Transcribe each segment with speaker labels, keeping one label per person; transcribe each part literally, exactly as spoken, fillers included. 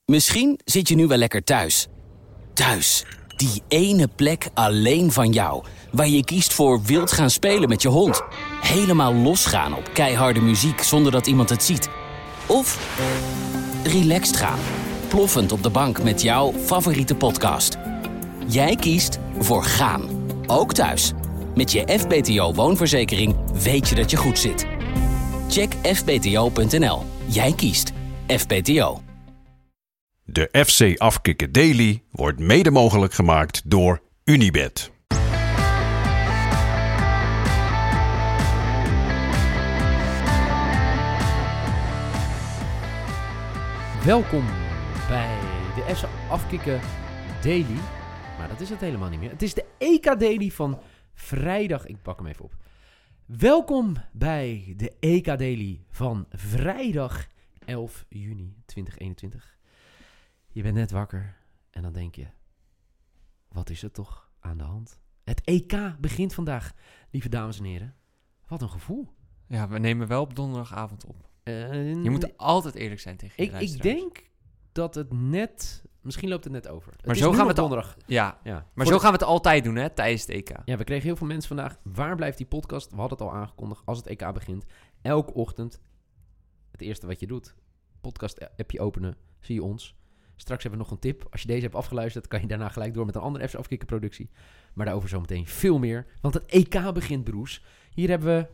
Speaker 1: Misschien zit je nu wel lekker thuis. Thuis, die ene plek alleen van jou. Waar je kiest voor wild gaan spelen met je hond. Helemaal losgaan op keiharde muziek zonder dat iemand het ziet. Of relaxed gaan. Ploffend op de bank met jouw favoriete podcast. Jij kiest voor gaan. Ook thuis. Met je F B T O woonverzekering weet je dat je goed zit. Check f b t o punt n l. Jij kiest F B T O.
Speaker 2: De F C Afkikken Daily wordt mede mogelijk gemaakt door Unibet.
Speaker 3: Welkom bij de F C Afkikken Daily. Maar dat is het helemaal niet meer. Het is de E K Daily van vrijdag. Ik pak hem even op. Welkom bij de E K Daily van vrijdag elf juni tweeduizend eenentwintig. Je bent net wakker en dan denk je, wat is er toch aan de hand? Het E K begint vandaag, lieve dames en heren. Wat een gevoel.
Speaker 4: Ja, we nemen wel op donderdagavond op.
Speaker 3: Uh,
Speaker 4: je moet altijd eerlijk zijn tegen je
Speaker 3: ik, ik
Speaker 4: luisteraars.
Speaker 3: denk dat het net... Misschien loopt het net over.
Speaker 4: Maar
Speaker 3: het
Speaker 4: zo
Speaker 3: is
Speaker 4: gaan we het
Speaker 3: donderdag.
Speaker 4: Al, ja,
Speaker 3: ja.
Speaker 4: maar
Speaker 3: Voor
Speaker 4: zo
Speaker 3: de...
Speaker 4: gaan we het altijd doen, hè, tijdens het E K.
Speaker 3: Ja, we kregen heel veel mensen vandaag. Waar blijft die podcast? We hadden het al aangekondigd. Als het E K begint, elke ochtend, het eerste wat je doet, podcast-appje openen, zie je ons. Straks hebben we nog een tip. Als je deze hebt afgeluisterd, kan je daarna gelijk door met een andere F C Afkikken productie. Maar daarover zometeen veel meer. Want het E K begint, broers. Hier hebben we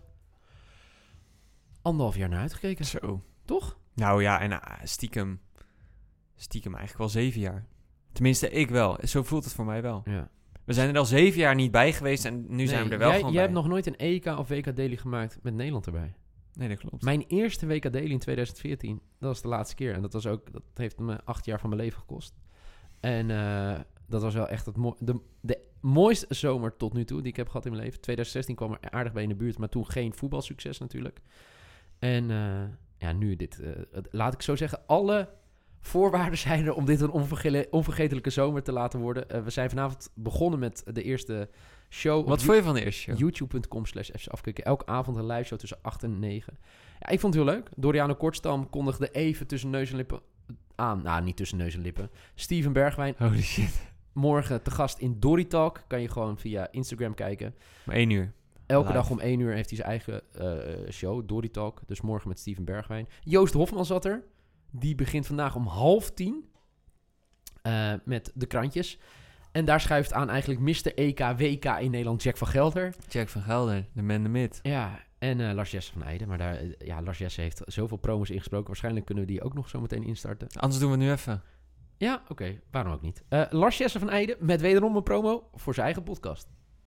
Speaker 3: anderhalf jaar naar uitgekeken.
Speaker 4: Zo.
Speaker 3: Toch?
Speaker 4: Nou ja, en uh, stiekem, stiekem eigenlijk wel zeven jaar. Tenminste, ik wel. Zo voelt het voor mij wel.
Speaker 3: Ja.
Speaker 4: We zijn er al zeven jaar niet bij geweest en nu
Speaker 3: nee,
Speaker 4: zijn we er wel
Speaker 3: jij,
Speaker 4: gewoon
Speaker 3: jij
Speaker 4: bij.
Speaker 3: hebt nog nooit een E K of W K Daily gemaakt met Nederland erbij.
Speaker 4: Nee, dat klopt.
Speaker 3: Mijn eerste W K Daily in tweeduizend veertien, dat was de laatste keer. En dat was ook, dat heeft me acht jaar van mijn leven gekost. En uh, dat was wel echt het mo- de, de mooiste zomer tot nu toe die ik heb gehad in mijn leven. tweeduizend zestien kwam er aardig bij in de buurt, maar toen geen voetbalsucces natuurlijk. En uh, ja, nu dit. Uh, het, laat ik zo zeggen, alle voorwaarden zijn er om dit een onverge- onvergetelijke zomer te laten worden. Uh, we zijn vanavond begonnen met de eerste show.
Speaker 4: Wat vond je van de eerste show?
Speaker 3: youtube punt com slash F C Afkikken. Elke avond een live show tussen acht en negen. Ja, ik vond het heel leuk. Doriano Kortstam kondigde even tussen neus en lippen aan. Nou, niet tussen neus en lippen. Steven Bergwijn.
Speaker 4: Holy shit.
Speaker 3: Morgen te gast in Dory Talk. Kan je gewoon via Instagram kijken.
Speaker 4: Om één uur.
Speaker 3: Elke
Speaker 4: Live.
Speaker 3: dag om één uur heeft hij zijn eigen uh, show, Dory Talk. Dus morgen met Steven Bergwijn. Joost Hofman zat er. Die begint vandaag om half tien. Uh, met de krantjes. En daar schuift aan eigenlijk mister E K, W K in Nederland, Jack van Gelder.
Speaker 4: Jack van Gelder, de man, de mid.
Speaker 3: Ja, en uh, Lars Jesse van Eijden. Maar daar, uh, ja, Lars Jesse heeft zoveel promos ingesproken. Waarschijnlijk kunnen we die ook nog zo meteen instarten.
Speaker 4: Anders doen we het nu even.
Speaker 3: Ja, oké. Okay, waarom ook niet. Uh, Lars Jesse van Eijden met wederom een promo voor zijn eigen podcast.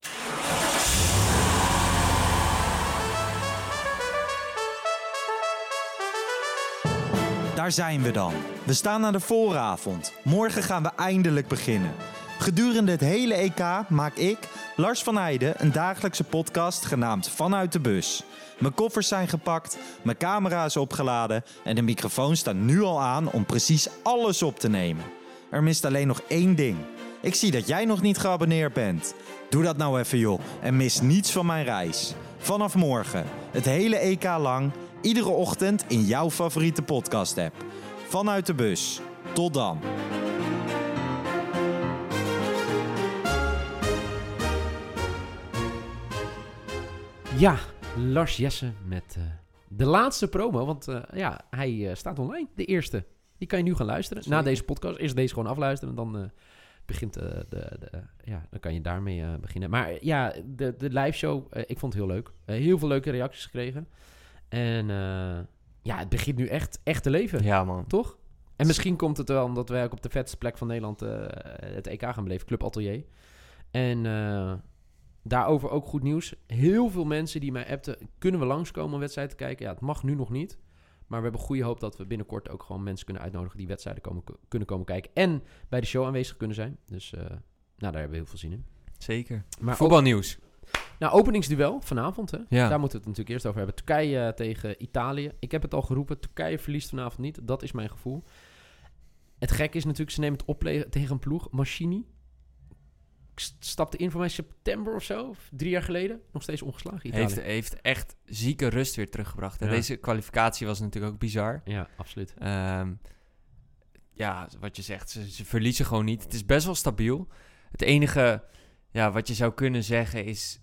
Speaker 5: Daar zijn we dan. We staan aan de vooravond. Morgen gaan we eindelijk beginnen. Gedurende het hele E K maak ik, Lars van Eijden, een dagelijkse podcast genaamd Vanuit de Bus. Mijn koffers zijn gepakt, mijn camera is opgeladen en de microfoon staat nu al aan om precies alles op te nemen. Er mist alleen nog één ding. Ik zie dat jij nog niet geabonneerd bent. Doe dat nou even joh en mis niets van mijn reis. Vanaf morgen, het hele E K lang, iedere ochtend in jouw favoriete podcast-app. Vanuit de Bus. Tot dan.
Speaker 3: Ja, Lars Jesse met uh, de laatste promo. Want uh, ja, hij uh, staat online, de eerste. Die kan je nu gaan luisteren. Na deze podcast is deze gewoon afluisteren. En dan uh, begint uh, de, de... Ja, dan kan je daarmee uh, beginnen. Maar ja, de, de live show, uh, ik vond het heel leuk. Uh, heel veel leuke reacties gekregen. En uh, ja, het begint nu echt, echt te leven.
Speaker 4: Ja, man.
Speaker 3: Toch? En misschien komt het wel omdat wij ook op de vetste plek van Nederland uh, het E K gaan beleven. Club Atelier. En uh, daarover ook goed nieuws. Heel veel mensen die mij appten, kunnen we langskomen om wedstrijd te kijken? Ja, het mag nu nog niet. Maar we hebben goede hoop dat we binnenkort ook gewoon mensen kunnen uitnodigen die wedstrijden komen, kunnen komen kijken. En bij de show aanwezig kunnen zijn. Dus uh, nou, daar hebben we heel veel zin in.
Speaker 4: Zeker.
Speaker 3: Maar
Speaker 4: voetbalnieuws.
Speaker 3: Nou, openingsduel vanavond. Hè?
Speaker 4: Ja.
Speaker 3: Daar moeten we het natuurlijk eerst over hebben. Turkije uh, tegen Italië. Ik heb het al geroepen. Turkije verliest vanavond niet. Dat is mijn gevoel. Het gekke is natuurlijk, ze nemen het op tegen een ploeg. Machini. Stapte in voor mij september of zo. Of drie jaar geleden. Nog steeds ongeslagen Italië.
Speaker 4: Heeft, heeft echt zieke rust weer teruggebracht. En
Speaker 3: ja.
Speaker 4: Deze kwalificatie was natuurlijk ook bizar.
Speaker 3: Ja, absoluut.
Speaker 4: Um, ja, wat je zegt, ze, ze verliezen gewoon niet. Het is best wel stabiel. Het enige, ja, wat je zou kunnen zeggen is,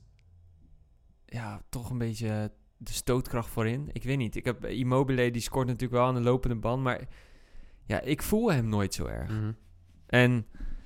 Speaker 4: ja, toch een beetje de stootkracht voorin. Ik weet niet. Ik heb Immobile, die scoort natuurlijk wel aan de lopende band, maar ja, ik voel hem nooit zo erg.
Speaker 3: Mm-hmm.
Speaker 4: En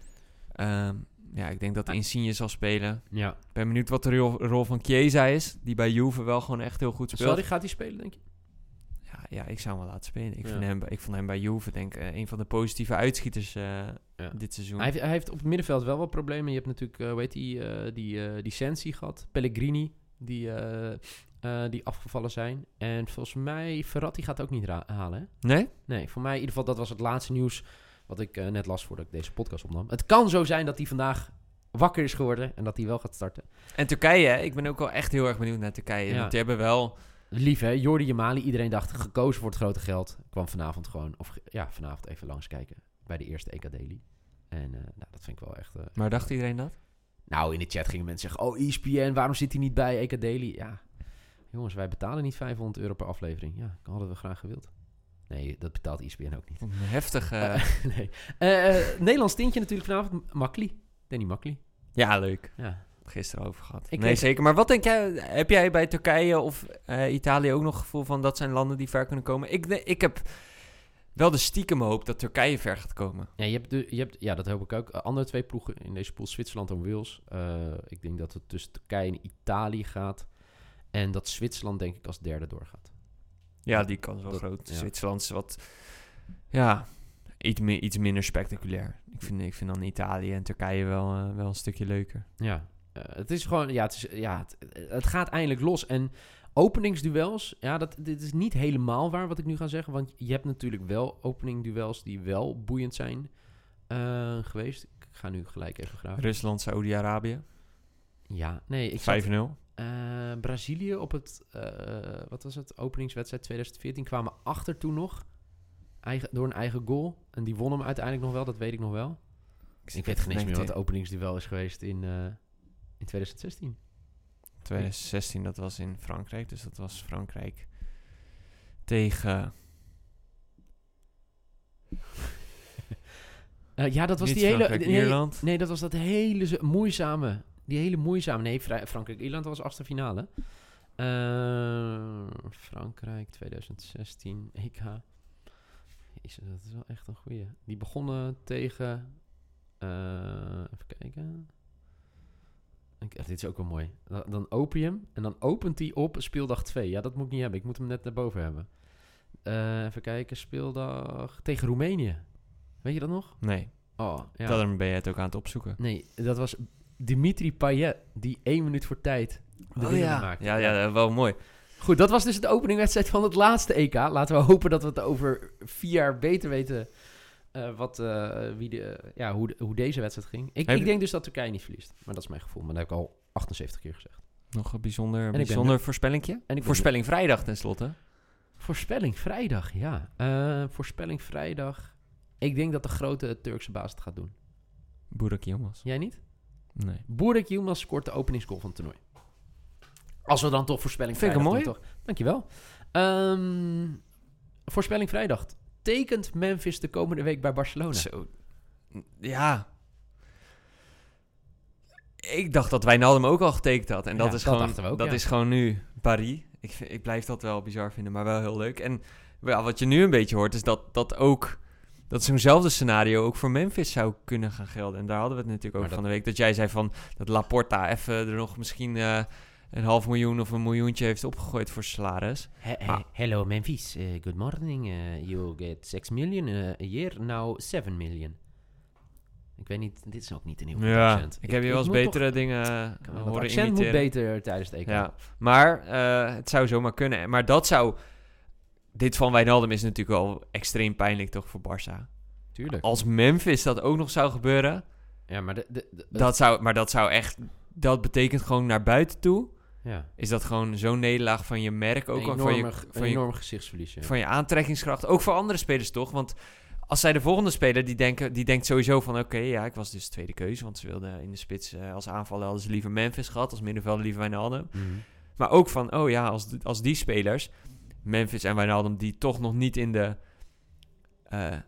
Speaker 4: um, ja, ik denk dat Insigne zal spelen.
Speaker 3: Ja.
Speaker 4: Ik ben benieuwd wat de rol, rol van Chiesa is, die bij Juve wel gewoon echt heel goed speelt.
Speaker 3: Sorry, gaat hij spelen, denk je?
Speaker 4: Ja, ja, ik zou hem wel laten spelen. Ik,
Speaker 3: Ja.
Speaker 4: vind hem, ik vond hem bij Juve, denk ik, uh, een van de positieve uitschieters uh,
Speaker 3: Ja.
Speaker 4: dit seizoen.
Speaker 3: Hij heeft, hij heeft op het middenveld wel wat problemen. Je hebt natuurlijk, uh, hoe heet die, uh, die, uh, die Sensi gehad. Pellegrini, die, uh, uh, die afgevallen zijn. En volgens mij, Verratti gaat ook niet ra- halen, hè?
Speaker 4: Nee?
Speaker 3: Nee, voor mij in ieder geval, dat was het laatste nieuws wat ik uh, net las voordat ik deze podcast opnam. Het kan zo zijn dat hij vandaag wakker is geworden en dat hij wel gaat starten.
Speaker 4: En Turkije, ik ben ook wel echt heel erg benieuwd naar Turkije.
Speaker 3: Ja.
Speaker 4: Want die hebben wel...
Speaker 3: Lief, hè? Jordi Jamali, iedereen dacht gekozen voor het grote geld. Kwam vanavond gewoon, of ja, vanavond even langskijken bij de eerste E K Daily. En uh, nou, dat vind ik wel echt... Uh,
Speaker 4: Maar dacht iedereen dat?
Speaker 3: Nou, in de chat gingen mensen zeggen, oh, E S P N, waarom zit hij niet bij E K Daily? Ja, jongens, wij betalen niet vijfhonderd euro per aflevering. Ja, dat hadden we graag gewild. Nee, dat betaalt E S P N ook niet.
Speaker 4: Een heftige...
Speaker 3: Uh, nee. Uh, uh, Nederlands tintje natuurlijk vanavond. Makli. Danny Makli.
Speaker 4: Ja, leuk.
Speaker 3: Ja.
Speaker 4: Gisteren over gehad.
Speaker 3: Ik
Speaker 4: nee,
Speaker 3: kreeg...
Speaker 4: zeker. Maar wat denk jij... Heb jij bij Turkije of uh, Italië ook nog het gevoel van dat zijn landen die ver kunnen komen? Ik, ik heb wel de stiekem hoop dat Turkije ver gaat komen.
Speaker 3: Ja, je hebt de, je hebt, ja, dat hoop ik ook. Uh, andere twee ploegen in deze pool, Zwitserland en Wales. Uh, ik denk dat het tussen Turkije en Italië gaat. En dat Zwitserland denk ik als derde doorgaat.
Speaker 4: Ja, die kans wel
Speaker 3: dat,
Speaker 4: groot.
Speaker 3: Ja.
Speaker 4: Zwitserland is wat... Ja, iets, mi- iets minder spectaculair. Ik vind, ik vind dan Italië en Turkije wel, uh, wel een stukje leuker.
Speaker 3: Ja, uh, het is gewoon... Ja, het, is, ja het, het gaat eindelijk los. En openingsduels, ja, dat, dit is niet helemaal waar wat ik nu ga zeggen. Want je hebt natuurlijk wel openingduels die wel boeiend zijn uh, geweest. Ik ga nu gelijk even graven.
Speaker 4: Rusland, Saoedi-Arabië.
Speaker 3: Ja, nee. Ik
Speaker 4: vijf nul.
Speaker 3: Uh, Brazilië op het, uh, wat was het, openingswedstrijd twintig veertien kwamen achter toen nog. Eigen, door een eigen goal. En die won hem uiteindelijk nog wel, dat weet ik nog wel. Ik, ik weet geen eens meer wat de openingsduel is geweest in, uh, in twintig zestien.
Speaker 4: twintig zestien, dat was in Frankrijk. Dus dat was Frankrijk tegen...
Speaker 3: uh, ja, dat was
Speaker 4: Niet
Speaker 3: die hele...
Speaker 4: nee,
Speaker 3: Ierland. Nee, dat was dat hele zo, moeizame... Die hele moeizame... Nee, Fra- Frankrijk-Ierland was achtste finale. Uh, Frankrijk twintig zestien, E K. Jezus, dat is wel echt een goeie. Die begonnen tegen... Uh, even kijken. Ik, dit is ook wel mooi. Dan, dan open je hem en dan opent hij op speeldag twee. Ja, dat moet ik niet hebben. Ik moet hem net naar boven hebben. Uh, even kijken. Speeldag tegen Roemenië. Weet je dat nog?
Speaker 4: Nee.
Speaker 3: Oh, ja.
Speaker 4: Daarom ben je het ook aan het opzoeken.
Speaker 3: Nee, dat was Dimitri Payet die één minuut voor tijd de
Speaker 4: oh,
Speaker 3: winnaar
Speaker 4: ja.
Speaker 3: maakte.
Speaker 4: Ja, ja, wel mooi.
Speaker 3: Goed, dat was dus de openingwedstrijd van het laatste E K. Laten we hopen dat we het over vier jaar beter weten uh, wat, uh, wie de, ja, hoe, de, hoe deze wedstrijd ging. Ik, ik denk dus dat Turkije niet verliest. Maar dat is mijn gevoel. Maar dat heb ik al achtenzeventig keer gezegd.
Speaker 4: Nog een bijzonder,
Speaker 3: ik
Speaker 4: bijzonder
Speaker 3: ben,
Speaker 4: voorspellingje?
Speaker 3: En ik
Speaker 4: Voorspelling ben, vrijdag tenslotte.
Speaker 3: Voorspelling vrijdag, ja. Uh, voorspelling vrijdag. Ik denk dat de grote Turkse baas het gaat doen.
Speaker 4: Burak Yilmaz.
Speaker 3: Jij niet?
Speaker 4: Nee.
Speaker 3: Burak Yilmaz scoort de openingsgoal van het toernooi. Als we dan toch voorspelling
Speaker 4: Vind
Speaker 3: vrijdag
Speaker 4: ik
Speaker 3: doen, toch? Dankjewel. Um, voorspelling vrijdag. Tekent Memphis de komende week bij Barcelona?
Speaker 4: Zo. Ja. Ik dacht dat Wijnaldum ook al getekend had. En dat,
Speaker 3: ja,
Speaker 4: is,
Speaker 3: dat
Speaker 4: gewoon,
Speaker 3: ook,
Speaker 4: dat
Speaker 3: ja.
Speaker 4: is gewoon nu Paris. Ik, vind, ik blijf dat wel bizar vinden, maar wel heel leuk. En ja, wat je nu een beetje hoort, is dat, dat ook... dat zo'nzelfde scenario ook voor Memphis zou kunnen gaan gelden. En daar hadden we het natuurlijk over
Speaker 3: dat...
Speaker 4: van de week. Dat jij zei van dat Laporta even er nog misschien uh, een half miljoen of een miljoentje heeft opgegooid voor salaris.
Speaker 3: He- he- ah. Hello Memphis, uh, good morning. Uh, you get six million uh, a year, now seven million. Ik weet niet, dit is ook niet een heel goed
Speaker 4: ja,
Speaker 3: accent.
Speaker 4: Ik, ik heb je wel eens betere toch, dingen uh, horen
Speaker 3: accent
Speaker 4: imiteren.
Speaker 3: moet beter tijdens het E K.
Speaker 4: Ja, maar uh, het zou zomaar kunnen. Maar dat zou... Dit van Wijnaldum is natuurlijk wel extreem pijnlijk toch voor Barça.
Speaker 3: Tuurlijk.
Speaker 4: Als Memphis dat ook nog zou gebeuren...
Speaker 3: Ja, maar, de, de, de,
Speaker 4: dat, zou, maar dat zou echt... Dat betekent gewoon naar buiten toe...
Speaker 3: Ja.
Speaker 4: Is dat gewoon zo'n nederlaag van je merk ook?
Speaker 3: Een enorme,
Speaker 4: van je,
Speaker 3: van een je, enorme gezichtsverlies. Ja.
Speaker 4: Van je aantrekkingskracht. Ook voor andere spelers toch? Want als zij de volgende speler... Die, denken, die denkt sowieso van... Oké, okay, ja, ik was dus tweede keuze. Want ze wilden in de spits uh, als aanvaller... Hadden ze liever Memphis gehad. Als middenvelder liever Wijnaldum. Mm-hmm. Maar ook van... Oh ja, als, als die spelers... Memphis en Wijnaldum... Die toch nog niet in de... Uh,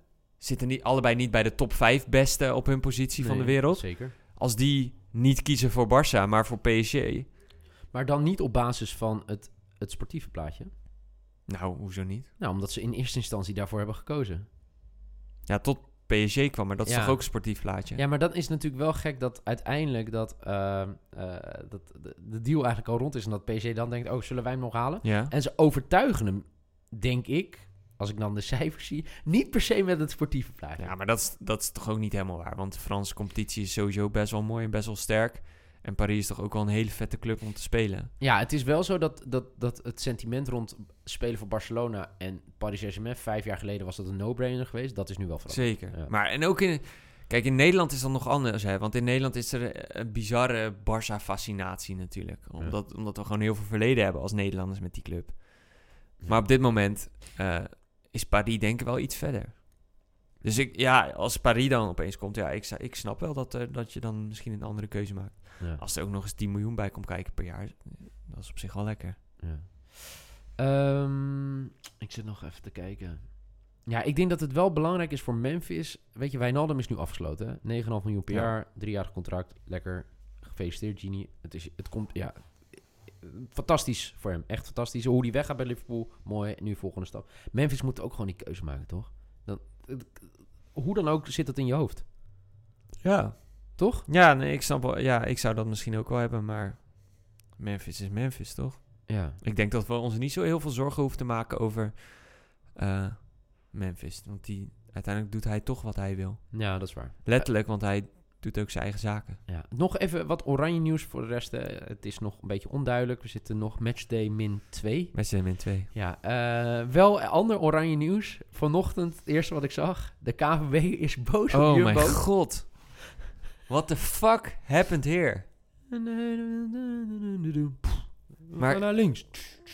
Speaker 4: zitten niet, allebei niet bij de top vijf beste op hun positie van de
Speaker 3: Nee,
Speaker 4: wereld.
Speaker 3: Zeker.
Speaker 4: Als die niet kiezen voor Barça, maar voor P S G.
Speaker 3: Maar dan niet op basis van het, het sportieve plaatje.
Speaker 4: Nou, hoezo niet?
Speaker 3: Nou, omdat ze in eerste instantie daarvoor hebben gekozen.
Speaker 4: Ja, tot P S G kwam, maar dat is
Speaker 3: Ja.
Speaker 4: toch ook een sportief plaatje?
Speaker 3: Ja, maar dan is het natuurlijk wel gek dat uiteindelijk dat, uh, uh, dat de, de deal eigenlijk al rond is. En dat P S G dan denkt, oh, zullen wij hem nog halen?
Speaker 4: Ja.
Speaker 3: En ze overtuigen hem, denk ik, als ik dan de cijfers zie, niet per se met het sportieve plaatje.
Speaker 4: Ja, maar dat is, dat is toch ook niet helemaal waar. Want de Franse competitie is sowieso best wel mooi en best wel sterk. En Paris is toch ook wel een hele vette club om te spelen.
Speaker 3: Ja, het is wel zo dat, dat, dat het sentiment rond spelen voor Barcelona en Paris Saint-Germain, vijf jaar geleden was dat een no-brainer geweest. Dat is nu wel veranderd.
Speaker 4: Zeker.
Speaker 3: Ja.
Speaker 4: Maar en ook in... Kijk, in Nederland is dat nog anders, hè. Want in Nederland is er een bizarre Barça-fascinatie natuurlijk. Omdat, ja. omdat we gewoon heel veel verleden hebben als Nederlanders met die club. Ja. Maar op dit moment uh, is Paris denk ik wel iets verder. Dus ik, ja, als Paris dan opeens komt, ja, ik, ik snap wel dat, uh, dat je dan misschien een andere keuze maakt. Ja. Als er ook nog eens tien miljoen bij komt kijken per jaar, dat is op zich wel lekker.
Speaker 3: Ja. Um, ik zit nog even te kijken. Ja, ik denk dat het wel belangrijk is voor Memphis. Weet je, Wijnaldum is nu afgesloten. negen komma vijf miljoen per ja. jaar, driejarig contract. Lekker. Gefeliciteerd, Genie. Het, is, het komt, ja, fantastisch voor hem. Echt fantastisch. Hoe hij weggaat bij Liverpool, mooi. Nu volgende stap. Memphis moet ook gewoon die keuze maken, toch? Dan, hoe dan ook zit het in je hoofd.
Speaker 4: Ja.
Speaker 3: Toch?
Speaker 4: Ja, nee, ik snap wel. Ja, ik zou dat misschien ook wel hebben, maar Memphis is Memphis, toch?
Speaker 3: Ja.
Speaker 4: Ik denk dat we ons niet zo heel veel zorgen hoeven te maken over uh, Memphis. Want die, uiteindelijk doet hij toch wat hij wil.
Speaker 3: Ja, dat is waar.
Speaker 4: Letterlijk, want hij doet ook zijn eigen zaken.
Speaker 3: Ja. Nog even wat oranje nieuws voor de rest. Uh, het is nog een beetje onduidelijk. We zitten nog matchday min twee.
Speaker 4: Matchday min twee.
Speaker 3: Ja, uh, wel ander oranje nieuws. Vanochtend, het eerste wat ik zag. De K V B is boos
Speaker 4: oh
Speaker 3: op Jumbo.
Speaker 4: Oh mijn god. What the fuck happened here?
Speaker 3: We
Speaker 4: maar,
Speaker 3: gaan naar links.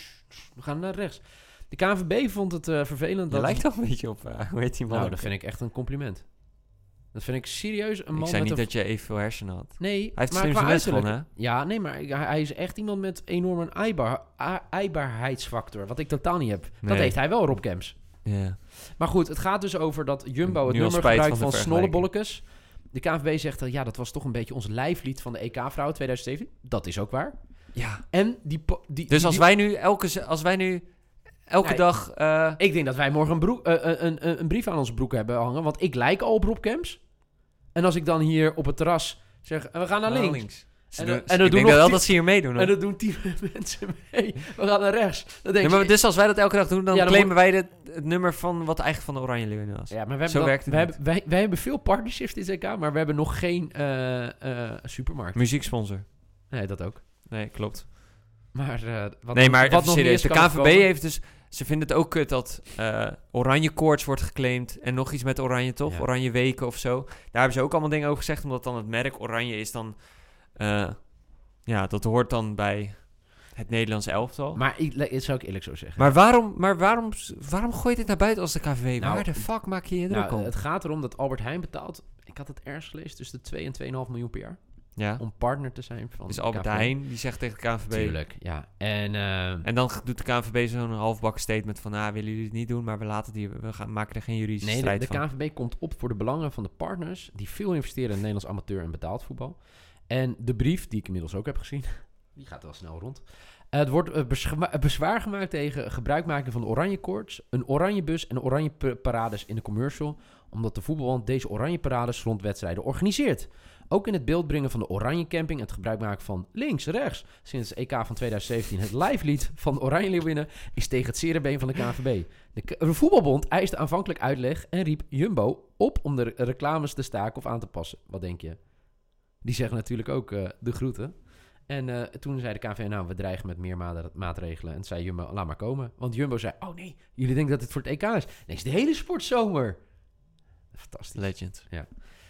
Speaker 3: We gaan naar rechts. De K V B vond het uh, vervelend.
Speaker 4: Je
Speaker 3: dat
Speaker 4: lijkt toch een beetje op, uh, hoe heet die man?
Speaker 3: Nou, dat vind ik echt een compliment. Dat vind ik serieus een man.
Speaker 4: Ik zei
Speaker 3: met
Speaker 4: niet
Speaker 3: een...
Speaker 4: dat je evenveel hersenen had.
Speaker 3: Nee,
Speaker 4: hij heeft
Speaker 3: maar
Speaker 4: slimste les gewonnen, hè?
Speaker 3: Ja, nee, maar hij is echt iemand met enorm een aaibaar, aaibaarheidsfactor. Wat ik totaal niet heb.
Speaker 4: Nee.
Speaker 3: Dat heeft hij wel, Rob Kemps.
Speaker 4: Ja.
Speaker 3: Maar goed, het gaat dus over dat Jumbo het
Speaker 4: Nu
Speaker 3: nummer gebruikt van, van
Speaker 4: Snollebollekes.
Speaker 3: De K V B zegt dat ja, dat was toch een beetje ons lijflied van de E K-vrouw twintig zeventien. Dat is ook waar.
Speaker 4: Ja.
Speaker 3: En die, die,
Speaker 4: dus
Speaker 3: die,
Speaker 4: als
Speaker 3: die,
Speaker 4: wij nu elke, als wij nu elke
Speaker 3: nee,
Speaker 4: dag... Uh...
Speaker 3: Ik denk dat wij morgen een, broek, uh, een, een, een brief aan onze broek hebben hangen. Want ik lijk al op Rob Kemps. En als ik dan hier op het terras zeg, we gaan naar links. links.
Speaker 4: En, doen, en dan ik doen denk wel tien, dat ze hier meedoen. Hoor.
Speaker 3: En dat doen tien mensen mee. We gaan naar rechts. Dan denk
Speaker 4: ja, maar
Speaker 3: je,
Speaker 4: dus als wij dat elke dag doen, dan ja, dan claimen
Speaker 3: wordt...
Speaker 4: wij de, het nummer van wat eigenlijk van de Oranje Leeuwen was.
Speaker 3: Ja, maar we
Speaker 4: Zo
Speaker 3: hebben
Speaker 4: werkt
Speaker 3: dat,
Speaker 4: het
Speaker 3: wij, hebben, wij, wij hebben veel partnerships in Z K, maar we hebben nog geen uh, uh, supermarkt.
Speaker 4: Muzieksponsor.
Speaker 3: Nee, dat ook.
Speaker 4: Nee, klopt.
Speaker 3: Maar uh, wat
Speaker 4: nee, maar
Speaker 3: wat
Speaker 4: nog serieus. De K V B heeft dus... Ze vinden het ook kut dat uh, Oranje Koorts wordt geclaimd. En nog iets met Oranje, toch? Ja. Oranje Weken of zo. Daar hebben ze ook allemaal dingen over gezegd. Omdat dan het merk Oranje is dan... Uh, ja, dat hoort dan bij het Nederlandse elftal.
Speaker 3: Maar ik, dat zou ik eerlijk zo zeggen.
Speaker 4: Maar waarom, maar waarom, waarom gooi je dit naar buiten als de K V B?
Speaker 3: Nou,
Speaker 4: Waar de fuck maak je je druk
Speaker 3: nou,
Speaker 4: om?
Speaker 3: Het gaat erom dat Albert Heijn betaalt... Ik had het ergens gelezen tussen de twee en twee komma vijf miljoen per jaar.
Speaker 4: Ja.
Speaker 3: Om partner te zijn van
Speaker 4: dus
Speaker 3: de
Speaker 4: Albert
Speaker 3: K V B.
Speaker 4: Heijn, die zegt tegen de K V B...
Speaker 3: Tuurlijk, ja. En, uh,
Speaker 4: en dan doet de K V B zo'n halfbakken statement van... Ah, willen jullie het niet doen, maar we, laten die, we gaan, maken er geen juridische
Speaker 3: nee,
Speaker 4: strijd
Speaker 3: de, de
Speaker 4: van.
Speaker 3: K V B komt op voor de belangen van de partners... die veel investeren in Nederlands amateur en betaald voetbal. En de brief, die ik inmiddels ook heb gezien... die gaat wel snel rond. Uh, het wordt uh, bezwa- bezwaar gemaakt tegen gebruikmaking van de oranje koorts... een oranje bus en oranje p- parades in de commercial... omdat de voetbalbond deze oranje parades rond wedstrijden organiseert... Ook in het beeld brengen van de Oranje Camping... en het gebruik maken van links, rechts... sinds de E K van twintig zeventien het lijflied van de Oranje Leeuwinnen... is tegen het zere been van de K V B. De, K- de voetbalbond eiste aanvankelijk uitleg... en riep Jumbo op om de re- reclames te staken of aan te passen. Wat denk je? Die zeggen natuurlijk ook uh, de groeten. En uh, toen zei de K V B... nou, we dreigen met meer ma- maatregelen. En zei Jumbo, laat maar komen. Want Jumbo zei... oh nee, jullie denken dat het voor het E K is. Nee, het is de hele sportzomer. Fantastisch.
Speaker 4: Legend.
Speaker 3: Ja.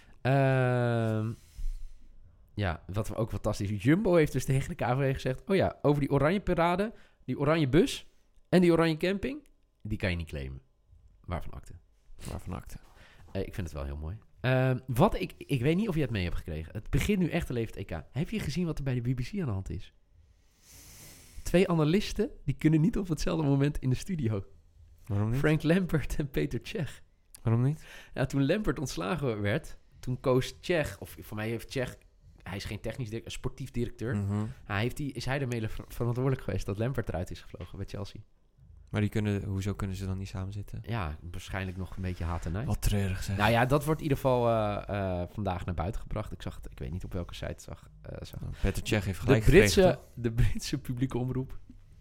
Speaker 3: Uh, ja, wat ook fantastisch is. Jumbo heeft dus tegen de K V B gezegd... oh ja, over die oranje parade, die oranje bus en die oranje camping... die kan je niet claimen. Waarvan akte.
Speaker 4: Waarvan akte.
Speaker 3: Uh, ik vind het wel heel mooi. Uh, wat ik, ik weet niet of je het mee hebt gekregen. Het begint nu echt te leven, het E K. Heb je gezien wat er bij de B B C aan de hand is? Twee analisten, die kunnen niet op hetzelfde moment in de studio.
Speaker 4: Waarom niet?
Speaker 3: Frank Lampert en Peter Cech.
Speaker 4: Waarom niet?
Speaker 3: Ja, toen Lampert ontslagen werd, toen koos Cech, of voor mij heeft Cech, hij is geen technisch directeur, sportief directeur.
Speaker 4: Mm-hmm.
Speaker 3: Hij heeft die, is hij ermee ver- verantwoordelijk geweest dat Lampert eruit is gevlogen bij Chelsea.
Speaker 4: Maar die kunnen, hoezo kunnen ze dan niet samen zitten?
Speaker 3: Ja, waarschijnlijk nog een beetje haat en nijd.
Speaker 4: Wat treurig zeg.
Speaker 3: Nou ja, dat wordt in ieder geval uh, uh, vandaag naar buiten gebracht. Ik zag het, ik weet niet op welke site het zag. Uh, zag.
Speaker 4: Nou, Petr Cech heeft
Speaker 3: De
Speaker 4: gelijk gekregen,
Speaker 3: Britse,
Speaker 4: toch?
Speaker 3: de Britse publieke omroep.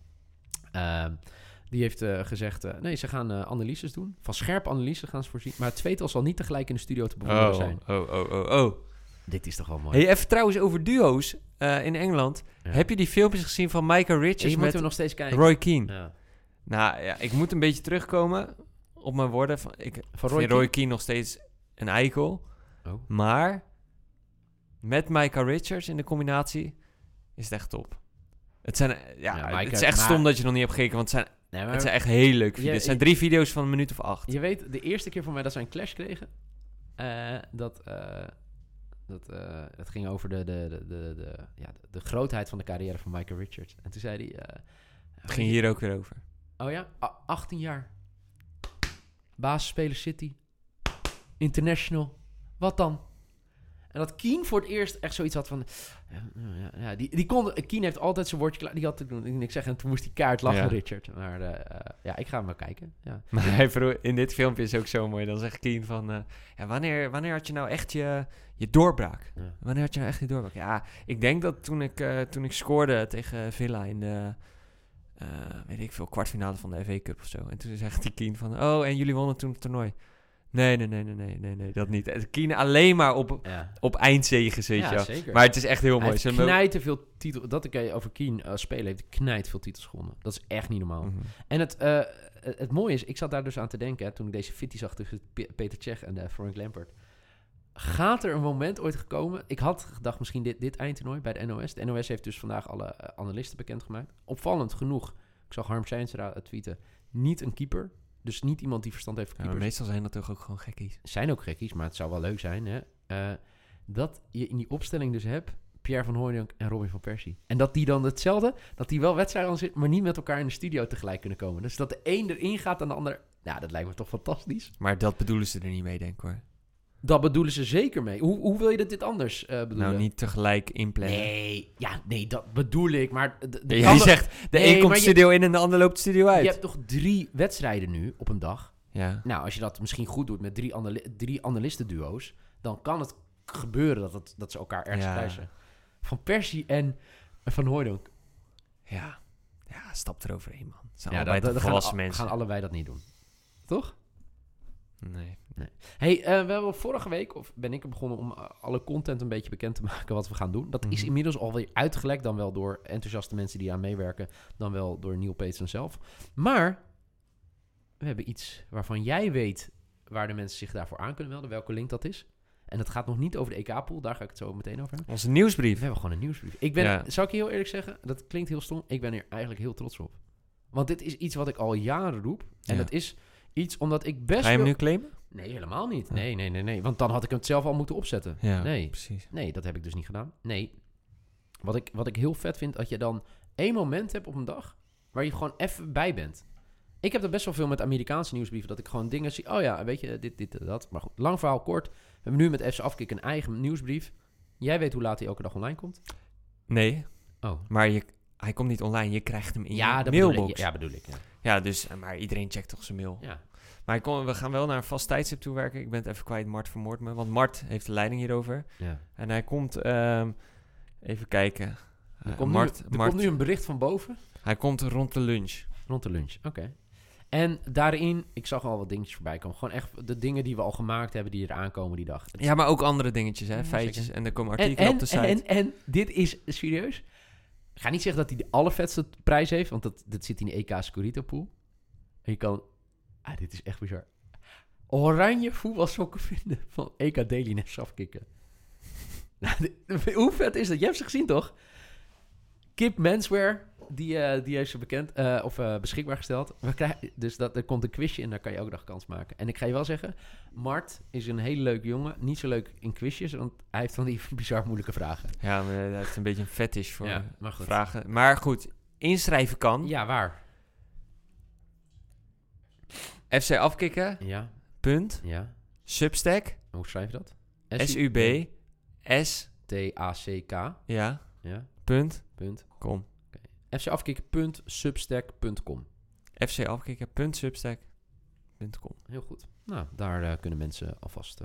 Speaker 3: Uh, die heeft uh, gezegd, uh, nee, ze gaan uh, analyses doen. Van scherpe analyses gaan ze voorzien. Maar het tweetal zal niet tegelijk in de studio te bewonderen
Speaker 4: Oh,
Speaker 3: zijn.
Speaker 4: oh, oh, oh, oh.
Speaker 3: Dit is toch wel mooi.
Speaker 4: Hey, even trouwens over duo's uh, in Engeland.
Speaker 3: Ja.
Speaker 4: Heb je die filmpjes gezien van Micah Richards
Speaker 3: En je moet
Speaker 4: met
Speaker 3: hem nog steeds kijken.
Speaker 4: Roy Keane?
Speaker 3: Ja.
Speaker 4: Nou ja, ik moet een beetje terugkomen op mijn woorden. Van, ik
Speaker 3: Van
Speaker 4: vind
Speaker 3: Roy
Speaker 4: Roy
Speaker 3: Keane?
Speaker 4: Keane nog steeds een eikel.
Speaker 3: Oh.
Speaker 4: Maar met Micah Richards in de combinatie is het echt top. Het, zijn, ja,
Speaker 3: Ja,
Speaker 4: het
Speaker 3: Micah-
Speaker 4: is echt
Speaker 3: maar-
Speaker 4: stom dat je nog niet hebt gekeken, want het zijn,
Speaker 3: Nee, maar
Speaker 4: het zijn echt hele leuke video's.
Speaker 3: Je-
Speaker 4: Het zijn
Speaker 3: je-
Speaker 4: drie video's van een minuut of acht.
Speaker 3: je weet, de eerste keer voor mij dat ze een clash kregen, uh, dat, uh, dat uh, het ging over de, de, de, de, de, ja, de, de grootheid van de carrière van Micah Richards. En toen zei hij... Uh,
Speaker 4: Het ging hier ook weer over.
Speaker 3: Oh ja? A- achttien jaar. Basisspeler City. International. Wat dan? En dat Keane voor het eerst echt zoiets had van... Ja, ja, ja, die, die kon... Keane heeft altijd zijn woordje klaar. Die had toen niks zeggen. En toen moest hij kaart lachen,
Speaker 4: Ja.
Speaker 3: Richard. Maar uh, uh, ja, ik ga hem wel kijken. Ja.
Speaker 4: Maar hij vro- in dit filmpje is ook zo mooi. Dan zegt Keane van... Uh, ja, wanneer, wanneer had je nou echt je, je doorbraak?
Speaker 3: Ja.
Speaker 4: Wanneer had je nou echt je doorbraak? Ja, ik denk dat toen ik, uh, toen ik scoorde tegen Villa in de... Uh, weet ik veel, kwartfinale van de F A Cup of zo. En toen zegt die Keane van... Oh, en jullie wonnen toen het toernooi. Nee, nee, nee, nee, nee, nee, nee, dat niet. Het Keane alleen maar op,
Speaker 3: Ja.
Speaker 4: op eindzegens, weet
Speaker 3: Ja,
Speaker 4: je wel.
Speaker 3: zeker.
Speaker 4: Maar het is echt heel
Speaker 3: Hij
Speaker 4: mooi.
Speaker 3: heeft
Speaker 4: Zullen we-
Speaker 3: knijten veel titels... Dat ik over Keane uh, spelen heeft knijt veel titels gewonnen. Dat is echt niet normaal.
Speaker 4: Mhm.
Speaker 3: En het, uh, het, het mooie is... Ik zat daar dus aan te denken... Hè, toen ik deze fitty zag tussen P- Peter Cech en uh, Frank Lampard. Gaat er een moment ooit gekomen... Ik had gedacht misschien dit, dit eindtoernooi bij de N O S. De N O S heeft dus vandaag alle uh, analisten bekendgemaakt. Opvallend genoeg... Ik zag Harm Seinstra tweeten... Niet een keeper... Dus niet iemand die verstand heeft van
Speaker 4: Ja, maar
Speaker 3: keepers.
Speaker 4: meestal zijn dat toch ook gewoon gekkies.
Speaker 3: Zijn ook gekkies, maar het zou wel leuk zijn... Hè? Uh, dat je in die opstelling dus hebt... Pierre van Hooijdonk en Robin van Persie. En dat die dan hetzelfde... Dat die wel wedstrijden aan zitten... maar niet met elkaar in de studio tegelijk kunnen komen. Dus dat de een erin gaat en de ander... Ja, dat lijkt me toch fantastisch.
Speaker 4: Maar dat bedoelen ze er niet mee, denk ik hoor.
Speaker 3: Dat bedoelen ze zeker mee. Hoe, hoe wil je dat dit anders uh, bedoelen?
Speaker 4: Nou, niet tegelijk inplannen.
Speaker 3: Nee, ja, nee, dat bedoel ik. Maar de, de
Speaker 4: Jij
Speaker 3: ander-
Speaker 4: zegt, de
Speaker 3: Nee,
Speaker 4: een komt
Speaker 3: maar
Speaker 4: de
Speaker 3: je-
Speaker 4: studio in en de ander loopt de studio uit.
Speaker 3: Je hebt toch drie wedstrijden nu op een dag...
Speaker 4: Ja.
Speaker 3: Nou, als je dat misschien goed doet met drie, anali- drie analistenduo's... dan kan het gebeuren dat, het, dat ze elkaar ergens
Speaker 4: Ja.
Speaker 3: kruisen. Van Persie en Van Hooijdonk.
Speaker 4: Ja. Ja, stap eroverheen, man. Het zijn
Speaker 3: Ja,
Speaker 4: allebei
Speaker 3: dat,
Speaker 4: toch
Speaker 3: dat gaan,
Speaker 4: volwassen
Speaker 3: al-
Speaker 4: mensen.
Speaker 3: gaan allebei dat niet doen. Toch?
Speaker 4: Nee.
Speaker 3: Hey, uh, we hebben vorige week, of ben ik er begonnen om uh, alle content een beetje bekend te maken wat we gaan doen. Dat is
Speaker 4: Mhm.
Speaker 3: inmiddels alweer uitgelekt, dan wel door enthousiaste mensen die aan meewerken, dan wel door Neil Petersen zelf. Maar we hebben iets waarvan jij weet waar de mensen zich daarvoor aan kunnen melden, welke link dat is. En dat gaat nog niet over de E K-pool, daar ga ik het zo meteen over hebben.
Speaker 4: Onze
Speaker 3: We
Speaker 4: nieuwsbrief.
Speaker 3: hebben gewoon een nieuwsbrief. Ik ben,
Speaker 4: Ja.
Speaker 3: Zal ik je heel eerlijk zeggen, dat klinkt heel stom, ik ben hier eigenlijk heel trots op. Want dit is iets wat ik al jaren roep. En
Speaker 4: Ja.
Speaker 3: dat is iets omdat ik best
Speaker 4: Ga je hem
Speaker 3: wel-
Speaker 4: nu claimen?
Speaker 3: Nee, helemaal niet.
Speaker 4: Ja.
Speaker 3: Nee, nee, nee, nee. Want dan had ik het zelf al moeten opzetten.
Speaker 4: Ja,
Speaker 3: Nee.
Speaker 4: precies.
Speaker 3: Nee, dat heb ik dus niet gedaan. Nee. Wat ik, wat ik heel vet vind, dat je dan één moment hebt op een dag waar je gewoon even bij bent. Ik heb dat best wel veel met Amerikaanse nieuwsbrieven, dat ik gewoon dingen zie. Oh ja, weet je, dit, dit, dat. Maar goed, lang verhaal kort. We hebben nu met F C Afkik een eigen nieuwsbrief. Jij weet hoe laat hij elke dag online komt?
Speaker 4: Nee,
Speaker 3: Oh.
Speaker 4: maar je, hij komt niet online. Je krijgt hem in
Speaker 3: Ja,
Speaker 4: je
Speaker 3: dat bedoel
Speaker 4: mailbox.
Speaker 3: ik. Ja, bedoel ik. Ja.
Speaker 4: Ja, dus, eh, maar iedereen checkt toch zijn mail.
Speaker 3: Ja.
Speaker 4: Maar ik kon, we gaan wel naar een vast tijdstip toe werken. Ik ben het even kwijt, Mart vermoordt me. Want Mart heeft de leiding hierover.
Speaker 3: ja.
Speaker 4: En hij komt, ehm, even kijken.
Speaker 3: Er,
Speaker 4: Eh,
Speaker 3: komt,
Speaker 4: Mart,
Speaker 3: nu, er
Speaker 4: Mart,
Speaker 3: komt nu een bericht van boven.
Speaker 4: Hij komt rond de lunch.
Speaker 3: Rond de lunch, oké. En daarin, ik zag al wat dingetjes voorbij komen. Gewoon echt de dingen die we al gemaakt hebben, die er aankomen die dag.
Speaker 4: Ja, maar ook andere dingetjes, hè?
Speaker 3: Ja,
Speaker 4: Feitjes.
Speaker 3: zeker.
Speaker 4: En er komen
Speaker 3: En,
Speaker 4: artikelen
Speaker 3: en,
Speaker 4: op de site.
Speaker 3: en, en, en dit is serieus. Ik ga niet zeggen dat hij de allervetste prijs heeft, want dat, dat zit in de E K Scorito pool. En je kan... Ah, dit is echt bizar. Oranje voetbalsokken vinden van E K Daily net afkicken. Nou, dit- hoe vet is dat? Je hebt ze gezien, toch? Kip Menswear, die, eh, die heeft ze bekend, eh, of eh, beschikbaar gesteld. We krijgen, dus dat, er komt een quizje in, daar kan je elke dag kans maken. En ik ga je wel zeggen, Mart is een hele leuke jongen. Niet zo leuk in quizjes, want hij heeft van die bizar moeilijke vragen.
Speaker 4: Ja, maar hij heeft een beetje een fetish voor
Speaker 3: Ja, maar goed.
Speaker 4: vragen. Maar goed, inschrijven kan.
Speaker 3: Ja, waar?
Speaker 4: F C afkikken.
Speaker 3: Ja.
Speaker 4: punt
Speaker 3: Ja.
Speaker 4: Substack.
Speaker 3: Hoe schrijf je dat?
Speaker 4: S U B S
Speaker 3: T A C K.
Speaker 4: Ja.
Speaker 3: Ja.
Speaker 4: Punt.
Speaker 3: Punt.
Speaker 4: Com.
Speaker 3: f c afkikken punt substack punt com.
Speaker 4: F C afkikken punt substack punt com.
Speaker 3: Heel goed. Nou, daar uh, kunnen mensen alvast uh,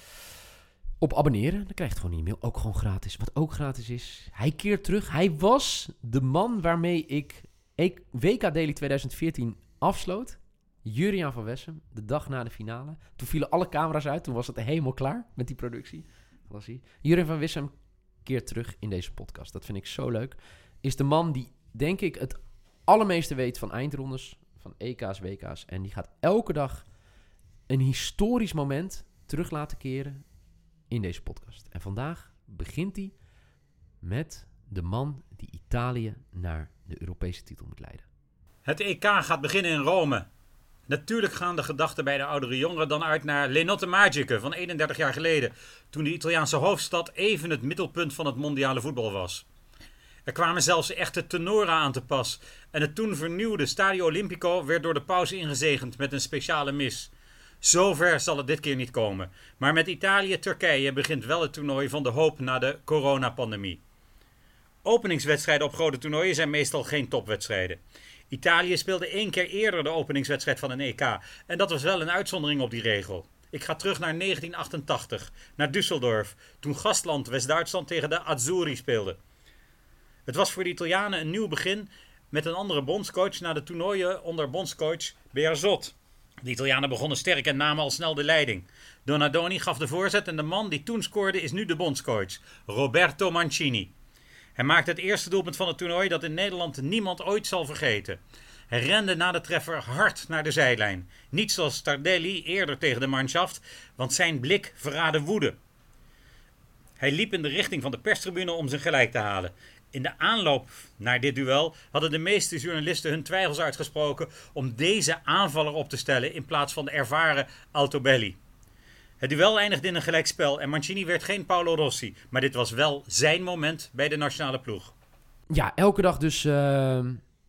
Speaker 3: op abonneren. Dan krijg je gewoon een e-mail. Ook gewoon gratis. Wat ook gratis is. Hij keert terug. Hij was de man waarmee ik W K Daily tweeduizend veertien afsloot. Juriaan van Wessem. De dag na de finale. Toen vielen alle camera's uit. Toen was het helemaal klaar met die productie. Was hij. Juriaan van Wessem keert terug in deze podcast. Dat vind ik zo leuk. Is de man die, denk ik, het allermeeste weet van eindrondes. Van E K's, W K's. En die gaat elke dag een historisch moment terug laten keren in deze podcast. En vandaag begint hij met de man die Italië naar de Europese titel moet leiden.
Speaker 6: Het E K gaat beginnen in Rome. Natuurlijk gaan de gedachten bij de oudere jongeren dan uit naar Le Notte Magiche van eenendertig jaar geleden, toen de Italiaanse hoofdstad even het middelpunt van het mondiale voetbal was. Er kwamen zelfs echte tenoren aan te pas en het toen vernieuwde Stadio Olimpico werd door de paus ingezegend met een speciale mis. Zover zal het dit keer niet komen, maar met Italië-Turkije begint wel het toernooi van de hoop na de coronapandemie. Openingswedstrijden op grote toernooien zijn meestal geen topwedstrijden. Italië speelde één keer eerder de openingswedstrijd van een E K en dat was wel een uitzondering op die regel. Ik ga terug naar negentien achtentachtig, naar Düsseldorf, toen gastland West-Duitsland tegen de Azzurri speelde. Het was voor de Italianen een nieuw begin met een andere bondscoach na de toernooien onder bondscoach Bearzot. De Italianen begonnen sterk en namen al snel de leiding. Donadoni gaf de voorzet en de man die toen scoorde is nu de bondscoach, Roberto Mancini. Hij maakte het eerste doelpunt van het toernooi dat in Nederland niemand ooit zal vergeten. Hij rende na de treffer hard naar de zijlijn. Niet zoals Tardelli eerder tegen de Mannschaft, want zijn blik verraadde woede. Hij liep in de richting van de perstribune om zijn gelijk te halen. In de aanloop naar dit duel hadden de meeste journalisten hun twijfels uitgesproken om deze aanvaller op te stellen in plaats van de ervaren Altobelli. Het duel eindigde in een gelijkspel en Mancini werd geen Paolo Rossi, maar dit was wel zijn moment bij de nationale ploeg.
Speaker 3: Ja, elke dag dus uh,